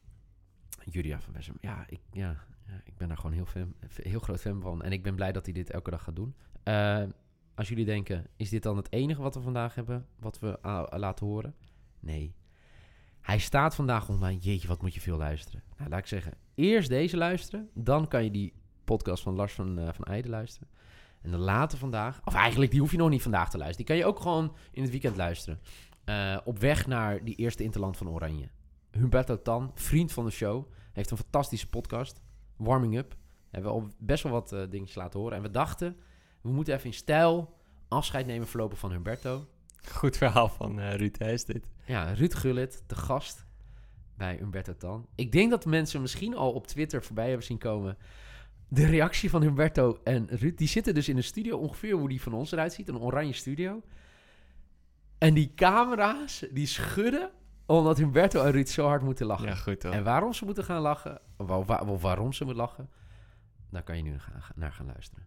Speaker 3: Juriaan van Wessem. Ja, ik, ja, ja, ik ben daar gewoon heel, fan, heel groot fan van en ik ben blij dat hij dit elke dag gaat doen. Uh, als jullie denken, is dit dan het enige wat we vandaag hebben, wat we uh, laten horen? Nee. Hij staat vandaag online. Jeetje, wat moet je veel luisteren. Nou, laat ik zeggen, eerst deze luisteren. Dan kan je die podcast van Lars van, uh, van Eijden luisteren. En dan later vandaag... Of eigenlijk, die hoef je nog niet vandaag te luisteren. Die kan je ook gewoon in het weekend luisteren. Uh, op weg naar die eerste interland van Oranje. Humberto Tan, vriend van de show. Heeft een fantastische podcast. Warming Up. Hebben we al best wel wat uh, dingetjes laten horen. En we dachten, we moeten even in stijl afscheid nemen voorlopig van Humberto.
Speaker 4: Goed verhaal van uh, Ruud, hè, is dit?
Speaker 3: Ja, Ruud Gullit, de gast bij Humberto Tan. Ik denk dat mensen misschien al op Twitter voorbij hebben zien komen. De reactie van Humberto en Ruud, die zitten dus in een studio, ongeveer hoe die van ons eruit ziet. Een oranje studio. En die camera's, die schudden omdat Humberto en Ruud zo hard moeten lachen.
Speaker 4: Ja, goed hoor.
Speaker 3: En waarom ze moeten gaan lachen, of, waar, of waarom ze moeten lachen, daar kan je nu naar gaan luisteren.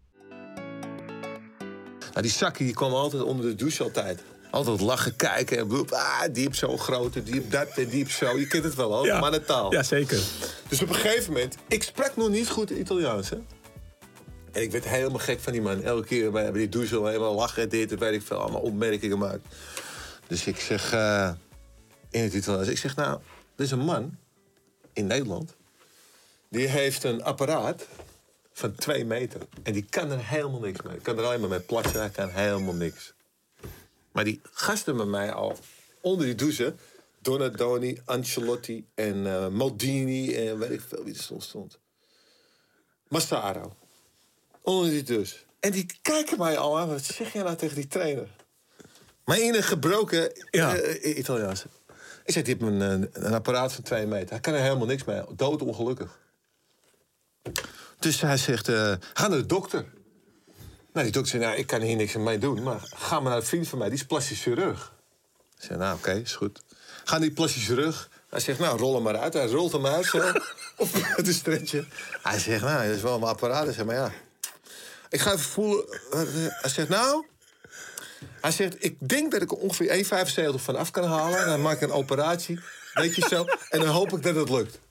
Speaker 7: Nou, die Saki die kwam altijd onder de douche altijd. Altijd lachen, kijken en bloep. Ah, die heb zo groot, die heb dat en die heb zo. Je kent het wel, hoor.
Speaker 8: Ja.
Speaker 7: Mannentaal.
Speaker 8: Ja, zeker.
Speaker 7: Dus op een gegeven moment... Ik sprak nog niet goed Italiaans, hè. En ik werd helemaal gek van die man. Elke keer bij die douche helemaal lachen, dit en weet ik veel. Allemaal opmerkingen gemaakt. Dus ik zeg... Uh, in het Italiaans... Ik zeg, nou, er is een man... in Nederland... die heeft een apparaat... van twee meter. En die kan er helemaal niks mee. Kan er alleen maar mee plassen. Hij kan helemaal niks. Maar die gasten met mij al onder die douche... Donadoni, Ancelotti en uh, Maldini en weet ik veel wie er stond. stond. Massaro. Onder die douche. En die kijken mij al aan. Wat zeg jij nou tegen die trainer? Maar in een gebroken
Speaker 8: Ja.
Speaker 7: uh, Italiaanse. Ik zeg, die heeft een, een, een apparaat van twee meter. Hij kan er helemaal niks mee. Doodongelukkig. Dus hij zegt, uh, ga naar de dokter. Nou, die dokter zei, nou, ik kan hier niks aan mee doen. Maar ga maar naar een vriend van mij, die is plastisch chirurg. Ik zei, nou, oké, okay, is goed. Ga naar die plastisch chirurg. Hij zegt, nou, rol hem maar uit. Hij rolt hem uit, zo. Op het stretcher. Hij zegt, nou, dat is wel een apparaat. Hij zegt, maar ja. Ik ga even voelen. Hij zegt, nou... Hij zegt, ik denk dat ik er ongeveer één komma vijfenzeventig van af kan halen. Dan maak ik een operatie, weet je zo. En dan hoop ik dat het lukt.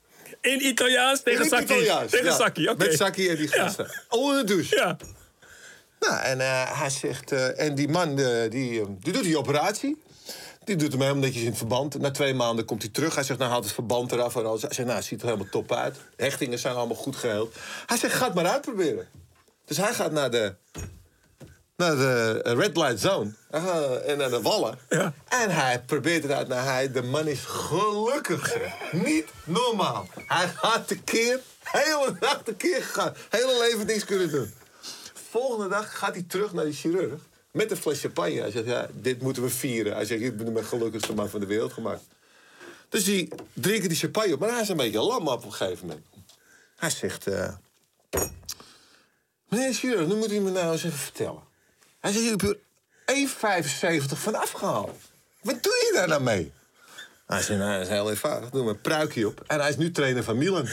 Speaker 8: In Italiaans tegen
Speaker 7: In
Speaker 8: Saki.
Speaker 7: Italiaans,
Speaker 8: Tegen
Speaker 7: ja.
Speaker 8: Saki, oké.
Speaker 7: Met Saki en die gasten. Onder de douche.
Speaker 8: Ja.
Speaker 7: Nou, en uh, hij zegt... Uh, en die man, uh, die, uh, die doet die operatie. Die doet hem helemaal netjes in het verband. Na twee maanden komt hij terug. Hij zegt, nou, haalt het verband eraf. En alles. Hij zegt, nou, het ziet er helemaal top uit. Hechtingen zijn allemaal goed geheeld. Hij zegt, ga het maar uitproberen. Dus hij gaat naar de... naar de red light zone. Uh, en naar de wallen.
Speaker 8: Ja.
Speaker 7: En hij probeert het uit. Nou, hij, de man is gelukkig. Zeg. Niet normaal. Hij gaat tekeer. Hele dag tekeer gegaan. Hele leven niks kunnen doen. Volgende dag gaat hij terug naar die chirurg. Met een fles champagne. Hij zegt, ja, dit moeten we vieren. Hij zegt, ik ben de gelukkigste man van de wereld gemaakt. Dus die drinken die champagne op. Maar hij is een beetje lam op een gegeven moment. Hij zegt... Uh, meneer de chirurg, nu moet u me nou eens even vertellen. Hij zegt, je hebt er één komma vijfenzeventig van afgehaald. Wat doe je daar nou mee? Hij zegt, nou, dat is heel eenvoudig. Doe maar een pruikje op. En hij is nu trainer van Milan.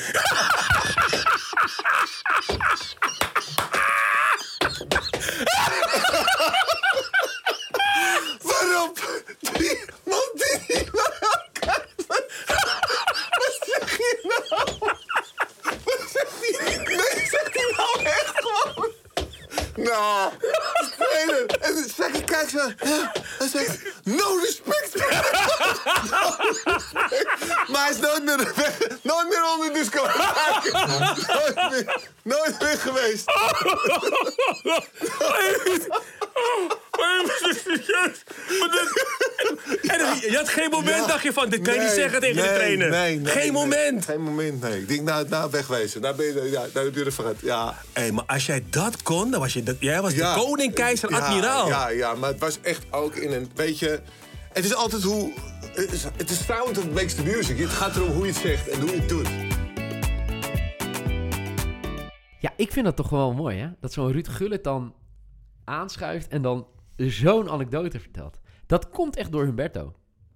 Speaker 7: Waarop die Maldini naar elkaar... Wat zeg je nou? Wat zegt hij? Nee, zegt hij nou echt gewoon? Nou, trainer. En dan zeg ik, kijk zo. Hij zegt, no respect. No respect. Maar hij is nooit meer, weg, nooit meer onder de disco. Nooit meer, nooit meer geweest.
Speaker 8: En je had geen moment,
Speaker 7: Ja.
Speaker 8: dacht je van, dit kan je
Speaker 7: Nee,
Speaker 8: niet zeggen tegen
Speaker 7: nee,
Speaker 8: de trainer.
Speaker 7: Nee, nee,
Speaker 8: geen
Speaker 7: nee,
Speaker 8: moment.
Speaker 7: Geen moment, nee. Ik denk, nou, nou wegwezen. Nou ben je, ja, nou heb je er vergat. Ja.
Speaker 8: Hé, maar als jij dat kon, dan was je... Dat, jij was
Speaker 7: Ja.
Speaker 8: de koning, keizer,
Speaker 7: Ja,
Speaker 8: admiraal.
Speaker 7: Ja, ja, maar het was echt ook in een beetje... Het is altijd hoe... Het is, het is sound that makes the music. Het gaat erom hoe je het zegt en hoe je het doet.
Speaker 3: Ja, ik vind dat toch wel mooi, hè? Dat zo'n Ruud Gullit dan aanschuift en dan zo'n anekdote vertelt. Dat komt echt door Humberto.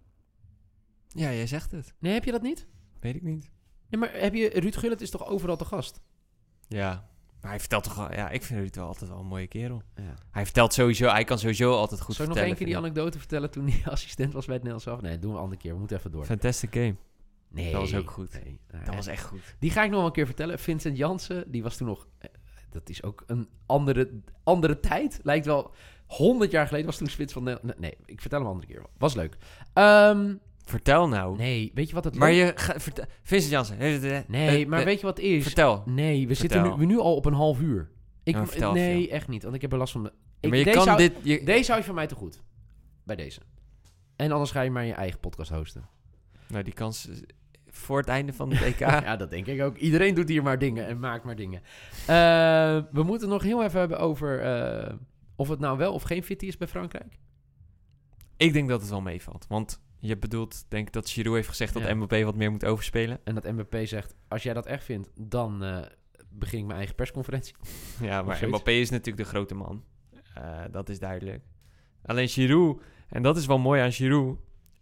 Speaker 4: Ja, jij zegt het.
Speaker 3: Nee, heb je dat niet?
Speaker 4: Weet ik niet.
Speaker 3: Nee, maar heb je, Ruud Gullit is toch overal te gast?
Speaker 4: Ja. Maar hij vertelt toch wel... Ja, ik vind Ruud wel altijd wel een mooie kerel.
Speaker 3: Ja.
Speaker 4: Hij vertelt sowieso... Hij kan sowieso altijd goed
Speaker 3: Zou ik nog
Speaker 4: vertellen.
Speaker 3: één keer die
Speaker 4: vind ik.
Speaker 3: anekdote vertellen toen hij assistent was bij het Nederlands af? Nee, dat doen we een andere keer. We moeten even door.
Speaker 4: Fantastic game.
Speaker 3: Nee.
Speaker 4: Dat was ook goed.
Speaker 3: Nee, nou,
Speaker 4: Dat was echt goed.
Speaker 3: Die ga ik nog wel een keer vertellen. Vincent Janssen, die was toen nog... eh, Dat is ook een andere, andere tijd. Lijkt wel honderd jaar geleden. Was toen spits van... Nederland. Nee, ik vertel hem een andere keer wel. Was leuk. Um,
Speaker 4: Vertel nou.
Speaker 3: nee, weet je wat het
Speaker 4: Maar
Speaker 3: leuk-
Speaker 4: je... Ga, vertel, Vincent Janssen.
Speaker 3: Nee,
Speaker 4: Eh,
Speaker 3: maar
Speaker 4: eh,
Speaker 3: weet je wat het is?
Speaker 4: Vertel.
Speaker 3: Nee, we
Speaker 4: Vertel.
Speaker 3: zitten nu, nu al op een half uur. Ik,
Speaker 4: Ja, maar vertel
Speaker 3: nee,
Speaker 4: veel.
Speaker 3: echt niet. Want ik heb er last van... De, ik,
Speaker 4: maar je
Speaker 3: deze
Speaker 4: kan
Speaker 3: zou,
Speaker 4: dit... Je,
Speaker 3: Deze hou je van mij te goed. Bij deze. En anders ga je maar je eigen podcast hosten.
Speaker 4: Nou, die kans... is voor het einde van het E K...
Speaker 3: Ja, dat denk ik ook. Iedereen doet hier maar dingen en maakt maar dingen. Uh, we moeten nog heel even hebben over... Uh, of het nou wel of geen fitty is bij Frankrijk.
Speaker 4: Ik denk dat het wel meevalt. Want je bedoelt, denk ik dat Giroud heeft gezegd dat
Speaker 3: Ja.
Speaker 4: Mbappé wat meer moet overspelen.
Speaker 3: En dat Mbappé zegt, als jij dat echt vindt, dan uh, begin ik mijn eigen persconferentie.
Speaker 4: Ja, maar
Speaker 3: zoiets.
Speaker 4: Mbappé is natuurlijk de grote man. Uh, dat is duidelijk. Alleen Giroud, en dat is wel mooi aan Giroud,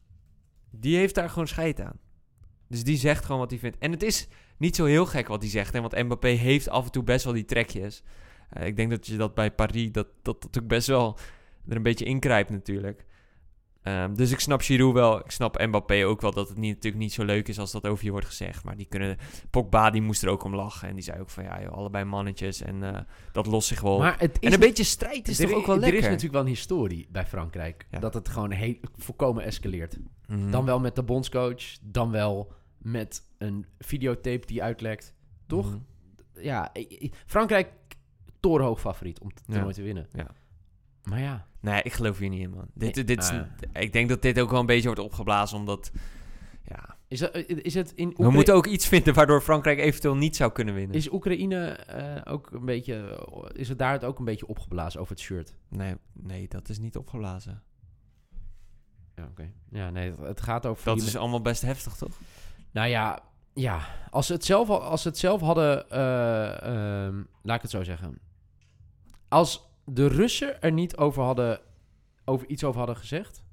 Speaker 4: die heeft daar gewoon scheid aan. Dus die zegt gewoon wat hij vindt. En het is niet zo heel gek wat hij zegt. Hè? Want Mbappé heeft af en toe best wel die trekjes. Uh, ik denk dat je dat bij Paris, dat dat natuurlijk best wel er een beetje inkrijpt natuurlijk. Um, dus ik snap Giroud wel. Ik snap Mbappé ook wel dat het niet, natuurlijk niet zo leuk is als dat over je wordt gezegd. Maar die kunnen... Pogba, die moest er ook om lachen. En die zei ook van, ja, joh, allebei mannetjes. En uh, dat lost zich wel.
Speaker 3: Maar het is
Speaker 4: En een beetje strijd is
Speaker 3: er,
Speaker 4: toch ook wel
Speaker 3: er
Speaker 4: lekker?
Speaker 3: is natuurlijk wel een historie bij Frankrijk.
Speaker 4: Ja.
Speaker 3: Dat het gewoon heel, volkomen escaleert.
Speaker 4: Mhm.
Speaker 3: Dan wel met de bondscoach. Dan wel met een videotape die uitlekt. Toch?
Speaker 4: Mhm.
Speaker 3: Ja, i- i- Frankrijk torenhoog favoriet om het
Speaker 4: Ja.
Speaker 3: toernooi te winnen.
Speaker 4: Ja.
Speaker 3: Maar ja.
Speaker 4: Nee, ik geloof hier niet in, man. Dit,
Speaker 3: Nee,
Speaker 4: dit is,
Speaker 3: ah.
Speaker 4: Ik denk dat dit ook wel een beetje wordt opgeblazen, omdat... Ja,
Speaker 3: Is, dat, is het in
Speaker 4: we
Speaker 3: Oekra-
Speaker 4: moeten ook iets vinden waardoor Frankrijk eventueel niet zou kunnen winnen.
Speaker 3: Is Oekraïne uh, ook een beetje... Is het daar het ook een beetje opgeblazen over het shirt?
Speaker 4: Nee, nee, dat is niet opgeblazen.
Speaker 3: Ja, oké. Okay. Ja, nee, het, het gaat over...
Speaker 4: Dat
Speaker 3: die
Speaker 4: is
Speaker 3: me-
Speaker 4: allemaal best heftig, toch?
Speaker 3: Nou ja, ja. Als ze het zelf, al- als ze het zelf hadden... Uh, um, laat ik het zo zeggen. Als de Russen er niet over hadden... Over iets over hadden gezegd...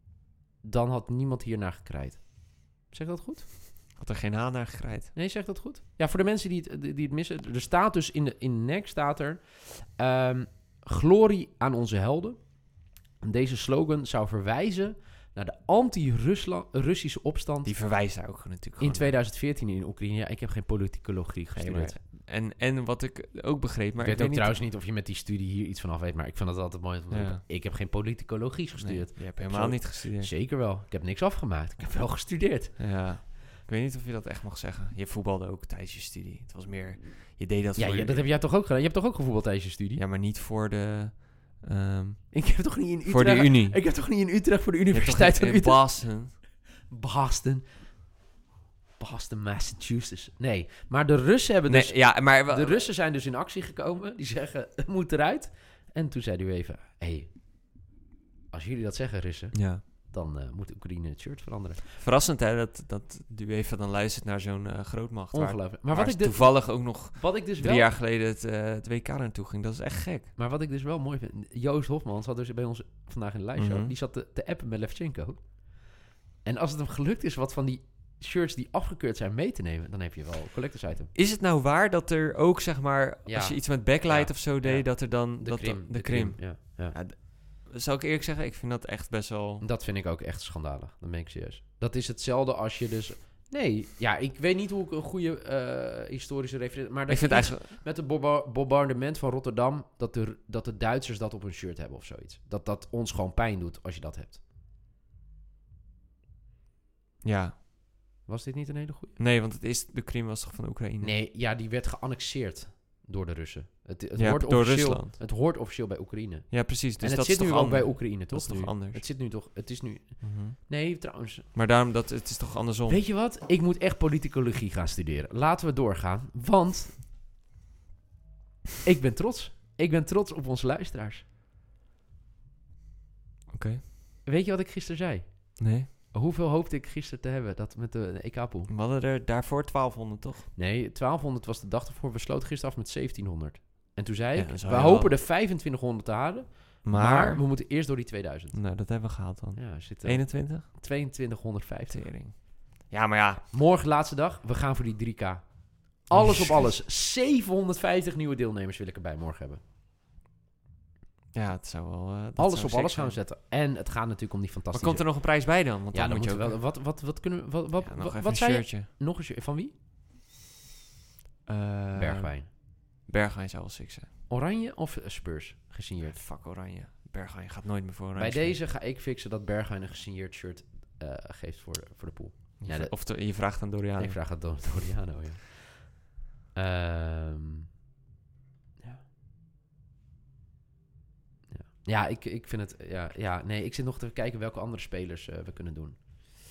Speaker 3: Dan had niemand hiernaar gekrijt. Zeg ik dat goed?
Speaker 4: Had er geen haan naar gekrijt.
Speaker 3: Nee, zeg dat goed? Ja, voor de mensen die het, die het missen. Er staat dus in de, in de nek staat er... Um, glorie aan onze helden. En deze slogan zou verwijzen naar de anti-Russische opstand
Speaker 4: Die verwijst daar ook natuurlijk
Speaker 3: in
Speaker 4: gewoon naar.
Speaker 3: tweeduizend veertien in Oekraïne. Ja, ik heb geen politicologie
Speaker 4: Nee,
Speaker 3: gestudeerd.
Speaker 4: maar- En, en wat ik ook begreep... Maar
Speaker 3: ik weet
Speaker 4: ik
Speaker 3: ook trouwens niet of je met die studie hier iets van af weet, maar ik vind dat altijd mooi. om te
Speaker 4: Ja.
Speaker 3: roepen. Ik heb geen politicologie
Speaker 4: Nee,
Speaker 3: gestudeerd.
Speaker 4: je hebt helemaal
Speaker 3: Zo-
Speaker 4: niet gestudeerd.
Speaker 3: Zeker wel. Ik heb niks afgemaakt. Ik heb wel gestudeerd.
Speaker 4: Ja. Ik weet niet of je dat echt mag zeggen. Je voetbalde ook tijdens je studie. Het was meer... Je deed dat
Speaker 3: Ja,
Speaker 4: voor...
Speaker 3: ja, dat heb jij toch ook gedaan? Je hebt toch ook gevoetbald tijdens je studie?
Speaker 4: Ja, maar niet voor de... ehm,
Speaker 3: Ik heb toch niet in Utrecht...
Speaker 4: voor de Unie.
Speaker 3: Ik heb toch niet in Utrecht voor de
Speaker 4: Je hebt toch
Speaker 3: Universiteit van
Speaker 4: in
Speaker 3: Utrecht...
Speaker 4: Boston.
Speaker 3: Boston. Boston, Massachusetts. Nee, maar de Russen hebben
Speaker 4: Nee,
Speaker 3: dus...
Speaker 4: ja, maar... wa-
Speaker 3: De Russen zijn dus in actie gekomen. Die zeggen, het moet eruit. En toen zei u even... Hé, hey, als jullie dat zeggen, Russen...
Speaker 4: Ja.
Speaker 3: dan uh, moet Oekraïne het shirt veranderen.
Speaker 4: Verrassend, hè, dat, dat de UEFA dan luistert naar zo'n uh, grootmacht. Waar,
Speaker 3: Ongelooflijk. Maar
Speaker 4: waar
Speaker 3: wat ik, dus,
Speaker 4: toevallig ook nog
Speaker 3: wat ik dus
Speaker 4: drie
Speaker 3: wel...
Speaker 4: jaar geleden het, uh, het W K naartoe ging. Dat is echt gek.
Speaker 3: Maar wat ik dus wel mooi vind... Joost Hofman zat dus bij ons vandaag in de liveshow.
Speaker 4: Mhm.
Speaker 3: Die zat te, te appen met Levchenko. En als het hem gelukt is wat van die shirts die afgekeurd zijn mee te nemen... dan heb je wel een collectors item.
Speaker 4: Is het nou waar dat er ook, zeg maar...
Speaker 3: Ja.
Speaker 4: Als je iets met backlight
Speaker 3: Ja.
Speaker 4: of zo deed,
Speaker 3: Ja.
Speaker 4: dat er dan...
Speaker 3: De
Speaker 4: dat
Speaker 3: Krim.
Speaker 4: dan- de Krim.
Speaker 3: Ja, ja.
Speaker 4: Ja, d- Zou ik eerlijk zeggen, ik vind dat echt best wel...
Speaker 3: Dat vind ik ook echt schandalig. Dat ben ik serieus. Dat is hetzelfde als je dus... Nee, ja, ik weet niet hoe ik een goede uh, historische referentie... Maar dat
Speaker 4: Ik vind
Speaker 3: iets
Speaker 4: eigenlijk...
Speaker 3: met het bomba- bombardement van Rotterdam... Dat de, dat de Duitsers dat op een shirt hebben of zoiets. Dat dat ons gewoon pijn doet als je dat hebt.
Speaker 4: Ja.
Speaker 3: Was dit niet een hele goede?
Speaker 4: Nee, want het is, de Krim was toch van Oekraïne?
Speaker 3: Nee, ja, die werd geannexeerd door de Russen. Het, het,
Speaker 4: Ja,
Speaker 3: hoort,
Speaker 4: door
Speaker 3: officieel,
Speaker 4: Rusland.
Speaker 3: het hoort officieel bij Oekraïne.
Speaker 4: Ja, precies. Dus
Speaker 3: en het
Speaker 4: dat
Speaker 3: zit
Speaker 4: is
Speaker 3: nu
Speaker 4: toch
Speaker 3: ook
Speaker 4: anders?
Speaker 3: bij Oekraïne, toch?
Speaker 4: Dat is toch
Speaker 3: nu?
Speaker 4: anders?
Speaker 3: Het zit nu toch... Het is nu...
Speaker 4: Mhm.
Speaker 3: Nee, trouwens...
Speaker 4: Maar daarom, dat, het is toch andersom?
Speaker 3: Weet je wat? Ik moet echt politicologie gaan studeren. Laten we doorgaan, want ik ben trots. Ik ben trots op onze luisteraars.
Speaker 4: Oké. Okay.
Speaker 3: Weet je wat ik gisteren zei?
Speaker 4: Nee.
Speaker 3: Hoeveel hoopte ik gisteren te hebben dat met de, de E K-pool?
Speaker 4: We hadden er daarvoor twaalfhonderd, toch?
Speaker 3: Nee, twaalfhonderd was de dag ervoor. We sloten gisteren af met zeventienhonderd. En toen zei
Speaker 4: Ja,
Speaker 3: ik,
Speaker 4: dan
Speaker 3: we
Speaker 4: zou je
Speaker 3: hopen
Speaker 4: wel-
Speaker 3: de vijfentwintighonderd te halen.
Speaker 4: Maar...
Speaker 3: Maar we moeten eerst door die tweeduizend.
Speaker 4: Nou, dat hebben we gehaald dan.
Speaker 3: Ja, we zitten
Speaker 4: eenentwintig?
Speaker 3: tweeëntwintighonderdvijftig.
Speaker 4: Tering. Ja, maar ja.
Speaker 3: Morgen laatste dag, we gaan voor die drie K. Alles op alles. zevenhonderdvijftig nieuwe deelnemers wil ik erbij morgen hebben.
Speaker 4: Ja, het zou wel... Uh, dat
Speaker 3: Alles
Speaker 4: zou
Speaker 3: op
Speaker 4: sick
Speaker 3: alles gaan we
Speaker 4: zijn.
Speaker 3: zetten. En het gaat natuurlijk om die
Speaker 4: Maar
Speaker 3: fantastische...
Speaker 4: komt er nog een prijs bij dan? Want
Speaker 3: Ja,
Speaker 4: dan,
Speaker 3: dan
Speaker 4: moet je
Speaker 3: moeten
Speaker 4: ook...
Speaker 3: we wel... Wat, wat, wat kunnen we... Wat, wat,
Speaker 4: Ja, nog
Speaker 3: wat,
Speaker 4: even
Speaker 3: wat
Speaker 4: een
Speaker 3: zei je?
Speaker 4: shirtje.
Speaker 3: Nog een shirt. Van wie?
Speaker 4: Uh,
Speaker 3: Bergwijn.
Speaker 4: Bergwijn zou wel sick zijn.
Speaker 3: Oranje of uh, Spurs? Gesigneerd.
Speaker 4: Fuck Oranje. Bergwijn gaat nooit meer voor Oranje.
Speaker 3: Bij deze ga ik fixen dat Bergwijn een gesigneerd shirt uh, geeft voor de, voor de pool.
Speaker 4: Je
Speaker 3: Ja,
Speaker 4: vra-
Speaker 3: de-
Speaker 4: of de, je vraagt aan Doriano.
Speaker 3: Ik vraag het door Doriano, ja. Ehm ja. Ja, ja ik, ik vind het... Ja, ja, nee, ik zit nog te kijken welke andere spelers uh, we kunnen doen.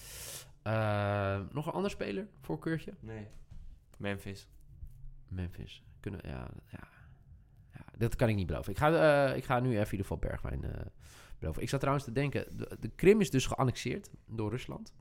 Speaker 3: Uh, nog een andere speler? Voorkeurtje?
Speaker 4: Nee. Memphis.
Speaker 3: Memphis. Kunnen, ja, ja, ja, dat kan ik niet beloven. Ik ga, uh, ik ga nu even in ieder geval Bergwijn uh, beloven. Ik zat trouwens te denken, de, de Krim is dus geannexeerd door Rusland.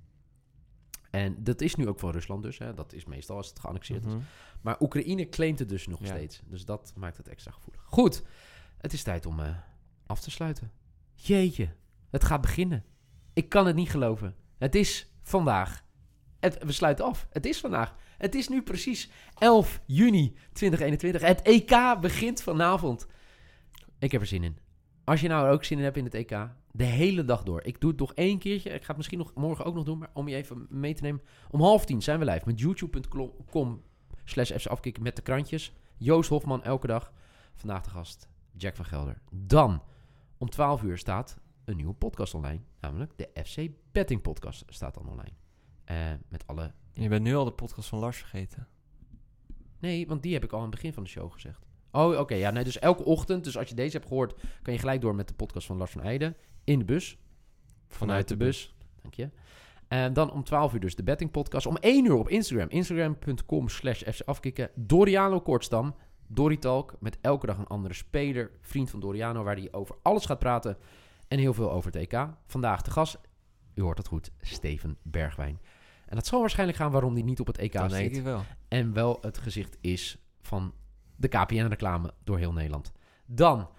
Speaker 3: En dat is nu ook van Rusland dus. Hè. Dat is meestal als het geannexeerd
Speaker 4: Mhm.
Speaker 3: is. Maar Oekraïne claimt het dus nog
Speaker 4: Ja.
Speaker 3: steeds. Dus dat maakt het extra gevoelig. Goed, het is tijd om uh, af te sluiten. Jeetje, het gaat beginnen. Ik kan het niet geloven. Het is vandaag. Het, we sluiten af. Het is vandaag. Het is nu precies elf juni tweeduizend eenentwintig. Het E K begint vanavond. Ik heb er zin in. Als je nou ook zin in hebt in het E K, de hele dag door. Ik doe het nog één keertje. Ik ga het misschien nog morgen ook nog doen, maar om je even mee te nemen. Om half tien zijn we live met youtube punt com slash F C afkikken met de krantjes. Joost Hofman elke dag. Vandaag de gast Jack van Gelder. Dan om twaalf uur staat een nieuwe podcast online. Namelijk de F C Betting Podcast staat dan online. Uh, met alle...
Speaker 4: Je bent nu al de podcast van Lars vergeten.
Speaker 3: Nee, want die heb ik al aan het begin van de show gezegd. Oh, oké. Okay, ja, nee, dus elke ochtend, dus als je deze hebt gehoord, kan je gelijk door met de podcast van Lars van Eijden. In de bus. Vanuit de bus. Dank je. En dan om twaalf uur dus de betting podcast. Om één uur op Instagram. Instagram punt com slash F C afkikken. Doriano Kortstam. Doritalk. Met elke dag een andere speler. Vriend van Doriano. Waar hij over alles gaat praten. En heel veel over het E K. Vandaag de gast. U hoort het goed. Steven Bergwijn. En dat zal waarschijnlijk gaan waarom hij niet op het E K
Speaker 4: Dan
Speaker 3: zit.
Speaker 4: denk ik wel.
Speaker 3: En wel het gezicht is van de K P N-reclame door heel Nederland. Dan,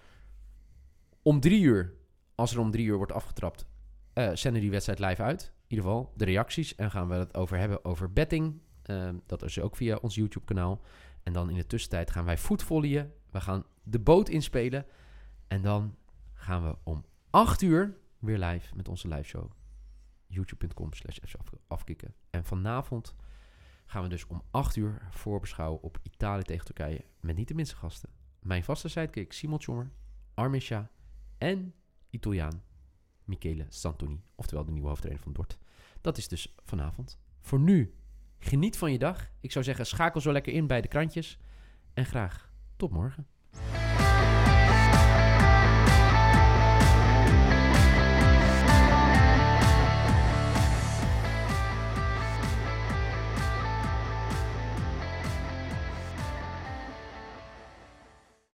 Speaker 3: om drie uur, als er om drie uur wordt afgetrapt, uh, zenden die wedstrijd live uit. In ieder geval de reacties. En gaan we het over hebben over betting. Uh, dat is ook via ons YouTube-kanaal. En dan in de tussentijd gaan wij voetvolleyen. We gaan de boot inspelen. En dan gaan we om acht uur weer live met onze live show. youtube.com slash afkikken. En vanavond gaan we dus om acht uur voorbeschouwen op Italië tegen Turkije. Met niet de minste gasten. Mijn vaste sidekick Simon Tjommer, Armin Shah en Italiaan Michele Santoni. Oftewel de nieuwe hoofdtrainer van Dort. Dat is dus vanavond. Voor nu, geniet van je dag. Ik zou zeggen, schakel zo lekker in bij de krantjes. En graag tot morgen.